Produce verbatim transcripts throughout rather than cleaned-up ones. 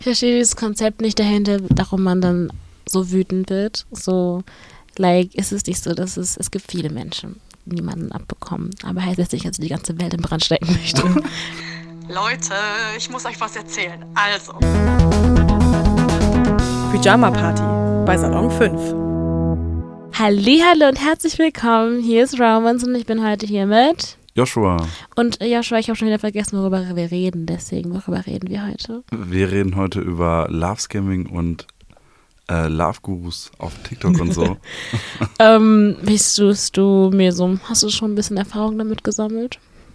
Ich verstehe dieses Konzept nicht dahinter, darum man dann so wütend wird. So, like, ist es nicht so, dass es, es gibt viele Menschen, die niemanden abbekommen. Aber heißt jetzt nicht, dass ich die ganze Welt in Brand stecken möchte. Leute, ich muss euch was erzählen. Also. Pyjama Party bei Salon fünf. Hallihallo und herzlich willkommen. Hier ist Romans und ich bin heute hier mit Joshua. Und Joshua, ich habe schon wieder vergessen, worüber wir reden. Deswegen, worüber reden wir heute? Wir reden heute über Love-Scamming und äh, Love-Gurus auf TikTok und so. ähm, willst du, du mir so, hast du schon ein bisschen Erfahrung damit gesammelt?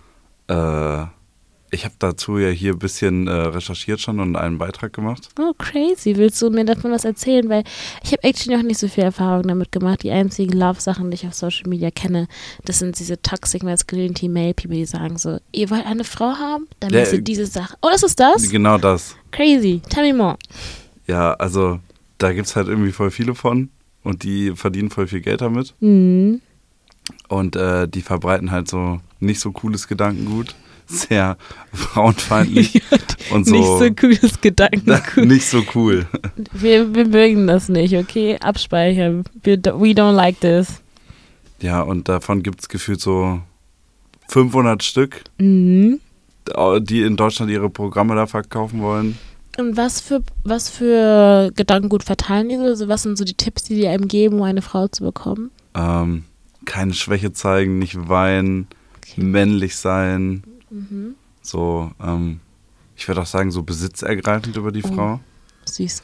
Äh, ich habe dazu ja hier ein bisschen äh, recherchiert schon und einen Beitrag gemacht. Oh, crazy. Willst du mir davon was erzählen? Weil ich habe actually noch nicht so viel Erfahrung damit gemacht. Die einzigen Love-Sachen, die ich auf Social Media kenne, das sind diese Toxic Masculinity Male People, die sagen so, ihr wollt eine Frau haben? Dann Ja, müsst ihr diese Sache. Oh, das ist das? Genau das. Crazy. Tell me more. Ja, also da gibt es halt irgendwie voll viele von und die verdienen voll viel Geld damit. Mhm. Und äh, die verbreiten halt so nicht so cooles Gedankengut. Sehr frauenfeindlich und so. Nicht so cooles Gedankengut. Nicht so cool. Wir, wir mögen das nicht, okay? Abspeichern. Wir, we don't like this. Ja, und davon gibt es gefühlt so fünfhundert Stück, Mhm. die in Deutschland ihre Programme da verkaufen wollen. Und was für, was für Gedankengut verteilen die so? Also was sind so die Tipps, die die einem geben, um eine Frau zu bekommen? Ähm, keine Schwäche zeigen, nicht weinen, Okay. männlich sein. Mhm. So, ähm, ich würde auch sagen, so besitzergreifend über die Oh. Frau. Süß.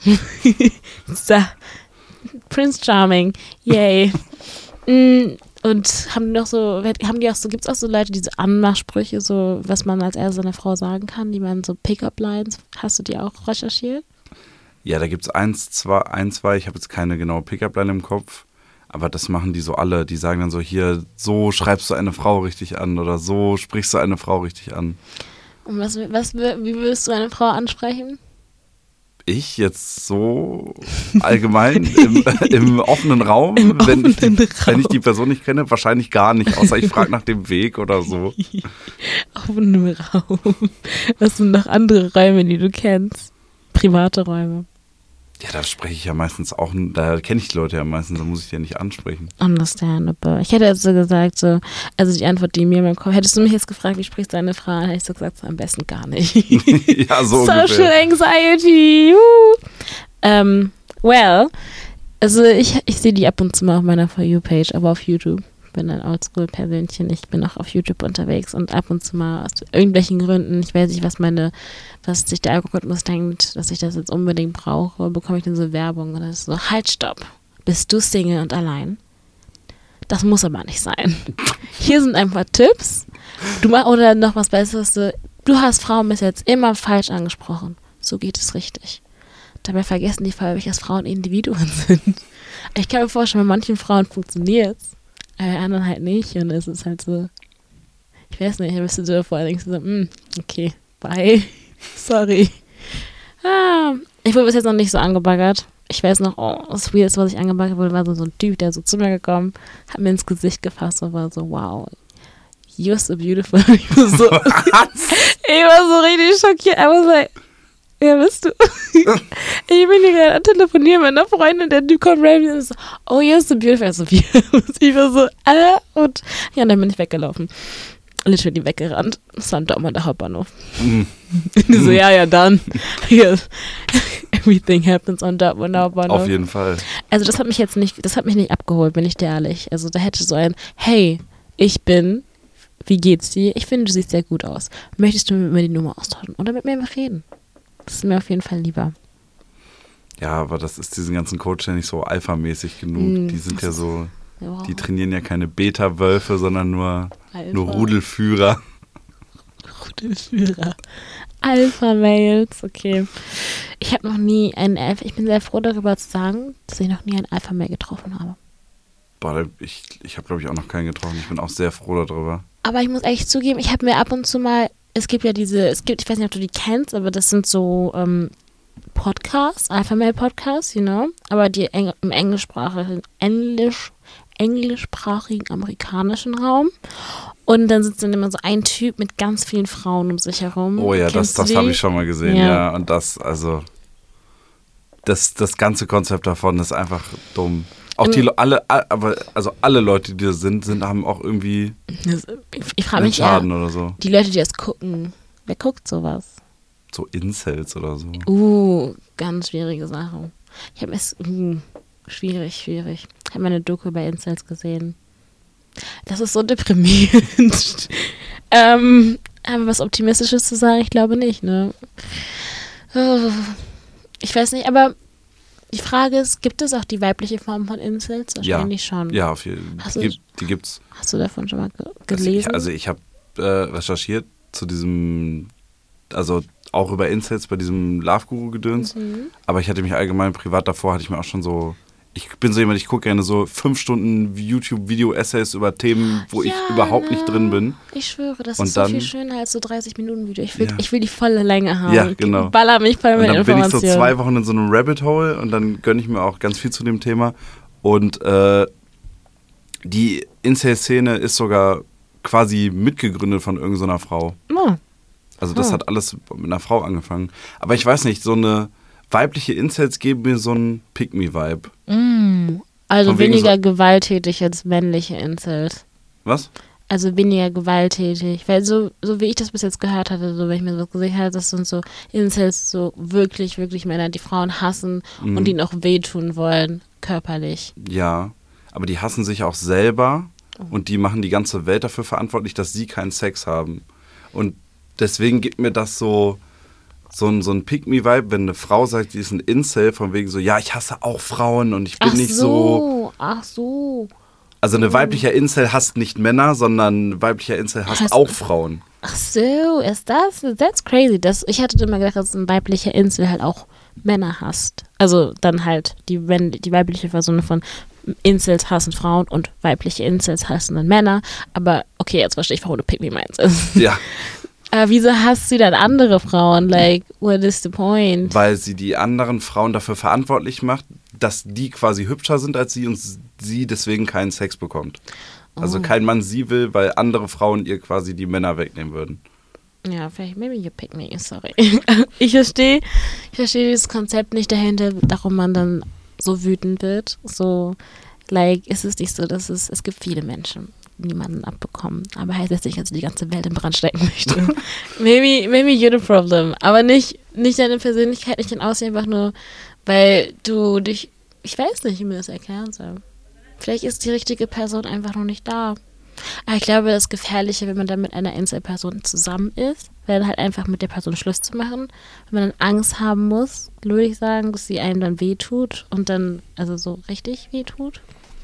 So. Prince Charming. Yay. Mm, Und haben die noch so, haben die auch so, gibt es auch so Leute, diese Anmachsprüche, so, was man als erstes einer Frau sagen kann, die man so Pick-up-Lines, hast du die auch recherchiert? Ja, da gibt es eins, zwei, ein, zwei, ich habe jetzt keine genaue Pickup-Line im Kopf, aber das machen die so alle. Die sagen dann so, hier, so schreibst du eine Frau richtig an oder so sprichst du eine Frau richtig an. Und was, was, wie würdest du eine Frau ansprechen? Ich jetzt so allgemein im, im offenen Raum, Im wenn, ich die, offenen wenn ich Raum. die Person nicht kenne, wahrscheinlich gar nicht, außer ich frage nach dem Weg oder so. Auf einem Raum. Was sind noch andere Räume, die du kennst? Private Räume. Ja, da spreche ich ja meistens auch, da kenne ich die Leute ja meistens, da muss ich die ja nicht ansprechen. Understandable. Ich hätte jetzt so gesagt, so, also die Antwort, die mir im Kopf, hättest du mich jetzt gefragt, wie sprichst du eine Frau an, hätte ich so gesagt, so am besten gar nicht. Ja, so Social ungefähr. Anxiety. Uh. Ähm, well, also ich, ich sehe die ab und zu mal auf meiner For You-Page, aber auf YouTube. Ich bin ein Oldschool-Persönchen. Ich bin auch auf YouTube unterwegs und ab und zu mal aus irgendwelchen Gründen, ich weiß nicht, was meine, was sich der Algorithmus denkt, dass ich das jetzt unbedingt brauche, bekomme ich dann so Werbung und dann ist so, halt, stopp. Bist du Single und allein? Das muss aber nicht sein. Hier sind ein paar Tipps. Du mach, oder noch was Besseres, so, du hast Frauen bis jetzt immer falsch angesprochen. So geht es richtig. Dabei vergessen die voll, welches Frauen Individuen sind. Ich kann mir vorstellen, bei manchen Frauen funktioniert es, bei anderen halt nicht. Und es ist halt so, ich weiß nicht, da bist du dir vor allen Dingen so, mm, okay, bye, sorry. Ah, ich wurde bis jetzt noch nicht so angebaggert. Ich weiß noch, oh, das Weirdeste, was ich angebaggert wurde, war so, so ein Typ, der so zu mir gekommen, hat mir ins Gesicht gefasst und war so, wow, you're so beautiful. Ich war so, ich war so richtig schockiert. I was like, wer bist du? Ich bin hier gerade am Telefonieren mit einer Freundin, der Typ kommt rein und so, oh, you're so beautiful. Also, ich war so, ah, und ja, und dann bin ich weggelaufen. Literally weggerannt. Das war ein Dortmunder Hauptbahnhof. Mhm. Die so, ja, ja, dann. Yes. Everything happens on Dortmunder Hauptbahnhof. Auf jeden Fall. Also das hat mich jetzt nicht, das hat mich nicht abgeholt, bin ich dir ehrlich. Also da hätte so ein, hey, ich bin, wie geht's dir? Ich finde, du siehst sehr gut aus. Möchtest du mit mir die Nummer austauschen oder mit mir reden? Das ist mir auf jeden Fall lieber. Ja, aber das ist diesen ganzen Coach ja nicht so alphamäßig genug. Mm, Die sind ja so, Ja. die trainieren ja keine Beta-Wölfe, sondern nur, Alpha. nur Rudelführer. Rudelführer. Alpha-Mails, okay. Ich habe noch nie einen Alpha, ich bin sehr froh darüber zu sagen, dass ich noch nie einen Alpha-Mail getroffen habe. Boah, ich, ich habe, glaube ich, auch noch keinen getroffen. Ich bin auch sehr froh darüber. Aber ich muss echt zugeben, ich habe mir ab und zu mal, es gibt ja diese, es gibt, ich weiß nicht, ob du die kennst, aber das sind so ähm, Podcasts, Alpha-Mail-Podcasts, you know, aber die Eng- im englischsprachigen, Englisch, englischsprachigen amerikanischen Raum. Und dann sitzt dann immer so ein Typ mit ganz vielen Frauen um sich herum. Oh ja, das, Kennst du das die? habe ich schon mal gesehen, Ja. ja. Und das, also, das, das ganze Konzept davon ist einfach dumm. Auch Im- die Le- alle, a- aber also alle Leute, die da sind, sind haben auch irgendwie Das, ich ich frage einen mich ja, Schaden oder so. die Leute, die das gucken, wer guckt sowas? So Incels oder so. Uh, ganz schwierige Sache. Ich habe es, uh, schwierig, schwierig. Ich habe mal eine Doku über Incels gesehen. Das ist so deprimierend. ähm, aber was Optimistisches zu sagen, ich glaube nicht, ne? Oh, ich weiß nicht, aber die Frage ist, gibt es auch die weibliche Form von Incels? Wahrscheinlich schon. Ja, auf jeden Hast Fall. du- Die, gibt- die gibt's. Hast du davon schon mal ge Also gelesen? ich, also ich habe äh, recherchiert zu diesem, also auch über Incels bei diesem Love Guru Gedöns, Mhm. aber ich hatte mich allgemein privat davor, hatte ich mir auch schon so, ich bin so jemand, ich gucke gerne so fünf Stunden YouTube-Video-Essays über Themen, wo ich Ja, überhaupt ne? nicht drin bin. Ich schwöre, das Und ist so dann- viel schöner als so dreißig Minuten Video. Ich will, Ja. ich will die volle Länge haben. Ja, genau. Baller mich voll Und mit dann bin ich Informationen. so zwei Wochen in so einem Rabbit Hole und dann gönne ich mir auch ganz viel zu dem Thema. Und äh, die Incel-Szene ist sogar quasi mitgegründet von irgendeiner Frau. Oh. Also das Ah. hat alles mit einer Frau angefangen. Aber ich weiß nicht, so eine weibliche Incels geben mir so einen Pick-Me-Vibe. Mm. Also Von wegen weniger so- gewalttätig als männliche Incels. Was? Also weniger gewalttätig. Weil so, so wie ich das bis jetzt gehört hatte, so wenn ich mir das gesehen habe, das sind so Incels, so wirklich, wirklich Männer, die Frauen hassen Mhm. und ihnen auch wehtun wollen, körperlich. Ja, aber die hassen sich auch selber Oh. und die machen die ganze Welt dafür verantwortlich, dass sie keinen Sex haben. Und deswegen gibt mir das so, so ein, so ein Pick-Me-Vibe, wenn eine Frau sagt, die ist ein Incel, von wegen so, ja, ich hasse auch Frauen und ich bin Ach nicht so. so, ach so. Also eine weiblicher Incel hasst nicht Männer, sondern ein weiblicher Incel hasst Hasst- auch Frauen. Ach so, ist das? That's crazy. Das, ich hatte immer gedacht, dass ein weiblicher Incel halt auch Männer hasst. Also dann halt die, wenn, die weibliche Version von Incels hassen Frauen und weibliche Incels hassen dann Männer. Aber okay, jetzt verstehe ich, warum du Pick Me meinst. Ja, Aber wieso hasst sie dann andere Frauen? Like, what is the point? weil sie die anderen Frauen dafür verantwortlich macht, dass die quasi hübscher sind als sie und sie deswegen keinen Sex bekommt. Also Oh. kein Mann sie will, weil andere Frauen ihr quasi die Männer wegnehmen würden. Ja, vielleicht, maybe you pick me, sorry. Ich verstehe, ich verstehe dieses Konzept nicht dahinter, darum man dann so wütend wird. So, like, ist es nicht so, dass es, es gibt viele Menschen, die niemanden abbekommen. Aber heißt jetzt nicht, dass ich die ganze Welt in Brand stecken möchte. maybe, maybe you're the problem. Aber nicht, nicht deine Persönlichkeit, nicht dein Aussehen, einfach nur, weil du dich, ich weiß nicht, wie mir das erklären soll. Vielleicht ist die richtige Person einfach noch nicht da. Aber ich glaube, das Gefährliche, wenn man dann mit einer Einzelperson zusammen ist, wäre dann halt einfach mit der Person Schluss zu machen. Wenn man dann Angst haben muss, würde ich sagen, dass sie einem dann wehtut und dann, also so richtig wehtut.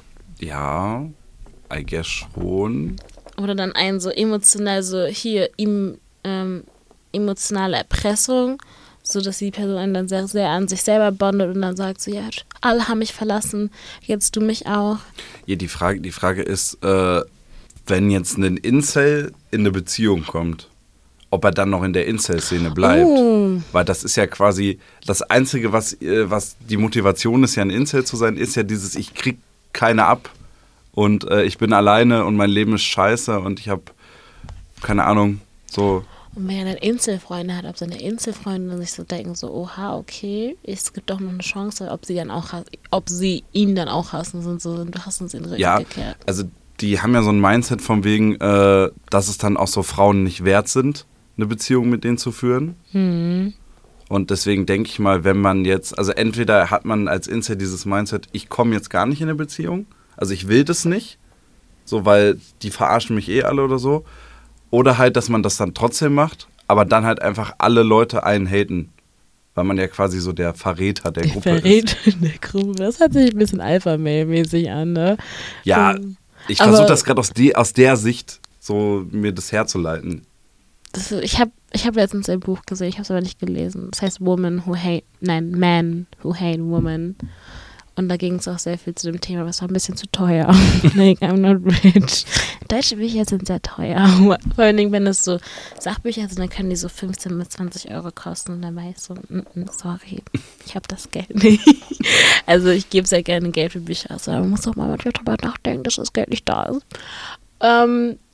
Ja, I guess schon. Oder dann einen so emotional, so hier, ihm, ähm, emotionale Erpressung, so dass die Person einen dann sehr, sehr an sich selber bondet und dann sagt so, ja, alle haben mich verlassen, jetzt du mich auch. Ja, die Frage, die Frage ist, äh, wenn jetzt ein Incel in eine Beziehung kommt, ob er dann noch in der Incel-Szene bleibt. Oh. Weil das ist ja quasi das Einzige, was, äh, was die Motivation ist, ja ein Incel zu sein, ist ja dieses, ich krieg keine ab und äh, ich bin alleine und mein Leben ist scheiße und ich habe, keine Ahnung, so. Und wenn er dann Inselfreunde hat, ob seine Inselfreunde dann sich so denken, so, oha, okay, es gibt doch noch eine Chance, ob sie dann auch, ob sie ihn dann auch hassen, sind so, du hassen sie ihn Ja, gekehrt. also die haben ja so ein Mindset von wegen, äh, dass es dann auch so Frauen nicht wert sind, eine Beziehung mit denen zu führen. Hm. Und deswegen denke ich mal, wenn man jetzt, also entweder hat man als Incel dieses Mindset, ich komme jetzt gar nicht in eine Beziehung, also ich will das nicht, so weil die verarschen mich eh alle oder so, oder halt, dass man das dann trotzdem macht, aber dann halt einfach alle Leute einen haten, weil man ja quasi so der Verräter der Gruppe ist. Verrät in der Gruppe, das hört sich ein bisschen Alpha-Mail-mäßig an, ne? Ja, So. ich Aber- versuche das gerade aus, die, aus der Sicht so mir das herzuleiten. Das, ich habe ich hab letztens ein Buch gesehen, ich habe es aber nicht gelesen. Das heißt Woman Who Hate, nein, Men Who Hate Women. Und da ging es auch sehr viel zu dem Thema, aber es war ein bisschen zu teuer. Like, I'm not rich. Deutsche Bücher sind sehr teuer. Vor allen Dingen, wenn es so Sachbücher sind, dann können die so fünfzehn bis zwanzig Euro kosten. Und dann war ich so, mm, mm, sorry, ich habe das Geld nicht. Also ich gebe sehr gerne Geld für Bücher aus, aber man muss auch mal manchmal drüber nachdenken, dass das Geld nicht da ist. Ähm,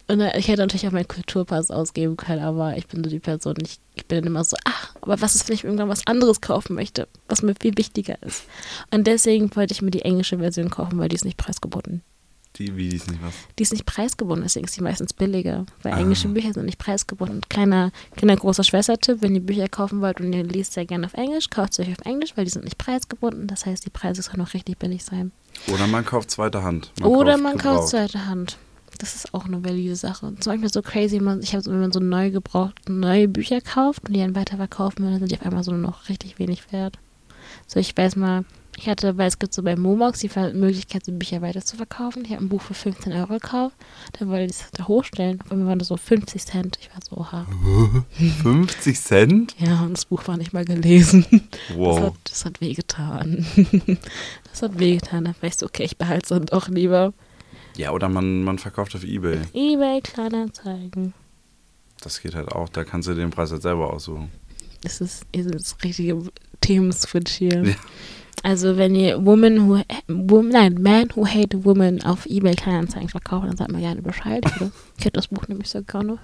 Und äh, ich hätte natürlich auch meinen Kulturpass ausgeben können, aber ich bin so die Person, ich, ich bin dann immer so, ach, aber was ist, wenn ich irgendwann was anderes kaufen möchte, was mir viel wichtiger ist. Und deswegen wollte ich mir die englische Version kaufen, weil die ist nicht preisgebunden. Die, wie, die ist nicht was? Die ist nicht preisgebunden, deswegen ist die meistens billiger, weil Ah. englische Bücher sind nicht preisgebunden. Kleiner, kleiner großer Schwestertipp, wenn ihr Bücher kaufen wollt und ihr liest sehr gerne auf Englisch, kauft sie euch auf Englisch, weil die sind nicht preisgebunden, das heißt, die Preise können auch richtig billig sein. Oder man kauft zweite Hand. Man Oder kauft man gebraucht. kauft zweite Hand. Das ist auch eine valide Sache. Zum Beispiel so crazy, man, ich habe so, wenn man so neu gebraucht, neue Bücher kauft und die dann weiterverkaufen will, dann sind die auf einmal so nur noch richtig wenig wert. So, ich weiß mal, ich hatte, weil es gibt so bei Momox die Möglichkeit, so Bücher weiter zu verkaufen. Ich habe ein Buch für fünfzehn Euro gekauft, dann wollte ich es da hochstellen. Auf einmal waren das so fünfzig Cent. Ich war so, oha. fünfzig Cent? Ja, und das Buch war nicht mal gelesen. Wow. Das hat, das hat wehgetan. Das hat wehgetan. Da war ich so, okay, ich behalte es dann doch lieber. Ja, oder man, man verkauft auf eBay. eBay, Kleinanzeigen. Das geht halt auch. Da kannst du den Preis halt selber aussuchen. Das ist, das ist das richtige Themenswitch hier. Ja. Also wenn ihr Woman who, woman, nein, Man Who Hate Women auf eBay Kleinanzeigen verkauft, dann sagt man gerne Bescheid. Oder? Ich hätte das Buch nämlich so gerne.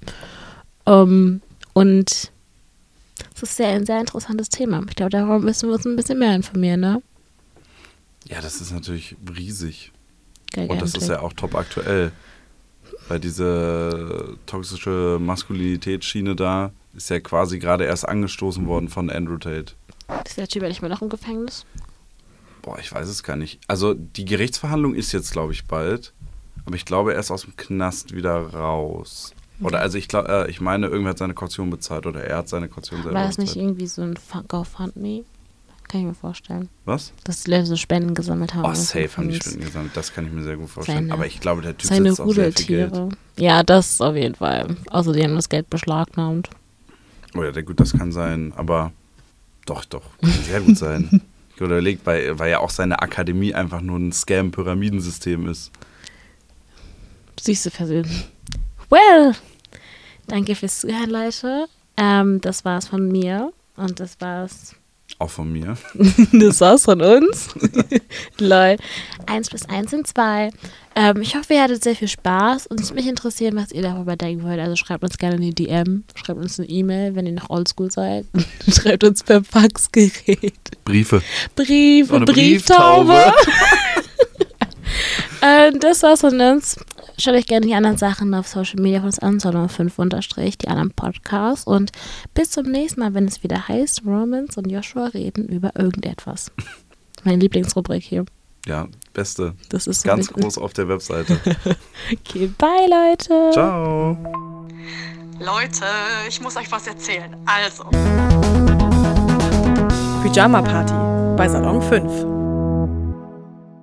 um, und das ist sehr, ein sehr interessantes Thema. Ich glaube, darum müssen wir uns ein bisschen mehr informieren, ne? Ja, das ist natürlich riesig. Geil, Und das ist ja auch top aktuell. Weil diese toxische Maskulinitätsschiene da ist ja quasi gerade erst angestoßen worden von Andrew Tate. Ist der Typ ja nicht mehr noch im Gefängnis? Boah, ich weiß es gar nicht. Also die Gerichtsverhandlung ist jetzt, glaube ich, bald. Aber ich glaube, er ist aus dem Knast wieder raus. Oder also ich glaube, äh, ich meine, irgendwer hat seine Kaution bezahlt oder er hat seine Kaution selber War das bezahlt. nicht irgendwie so ein GoFundMe? Kann ich mir vorstellen. Was? Dass die Leute so Spenden gesammelt haben. Oh, und so safe haben die Fans. Spenden gesammelt. Das kann ich mir sehr gut vorstellen. Seine- Aber ich glaube, der Typ Seine sitzt auf sehr viel Geld. Rudeltiere. Ja, das auf jeden Fall. Außer die haben das Geld beschlagnahmt. Oh ja, der, gut, das kann sein. Aber doch, doch. Kann sehr gut sein. Ich habe überlegt, weil, weil ja auch seine Akademie einfach nur ein Scam-Pyramidensystem ist. Süße Person. Well, danke fürs Zuhören, Leute. Ähm, das war's von mir. Und das war's. Auch von mir. Das war's von uns. Lol. Eins plus eins sind zwei. Ähm, ich hoffe, ihr hattet sehr viel Spaß. Und es würde mich interessieren, was ihr darüber denken wollt. Also schreibt uns gerne eine D M. Schreibt uns eine E-Mail, wenn ihr noch oldschool seid. Schreibt uns per Faxgerät. Briefe. Briefe, Oh, eine Brieftaube. äh, das war's von uns. Schaut euch gerne die anderen Sachen auf Social Media von uns an, Salon fünf unterstrich, die anderen Podcasts. Und bis zum nächsten Mal, wenn es wieder heißt, Romans und Joshua reden über irgendetwas. Meine Lieblingsrubrik hier. Ja, beste. Das ist so Ganz mit- groß auf der Webseite. Okay, bye, Leute. Ciao. Leute, ich muss euch was erzählen. Also. Pyjama Party bei Salon fünf.